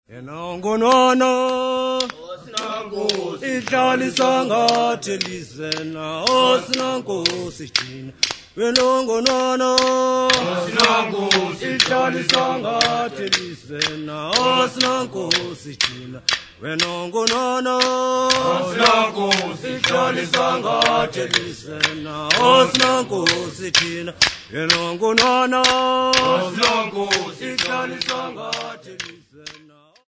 Enongonono Ihlaliswa ngathi lizena osinankosi thina Enongonono Ihlaliswa ngathi lizena osinankosi thina Enongonono Ihlaliswa ngathi lizena osinankosi thina Enongonono Ihlaliswa ngathi lizena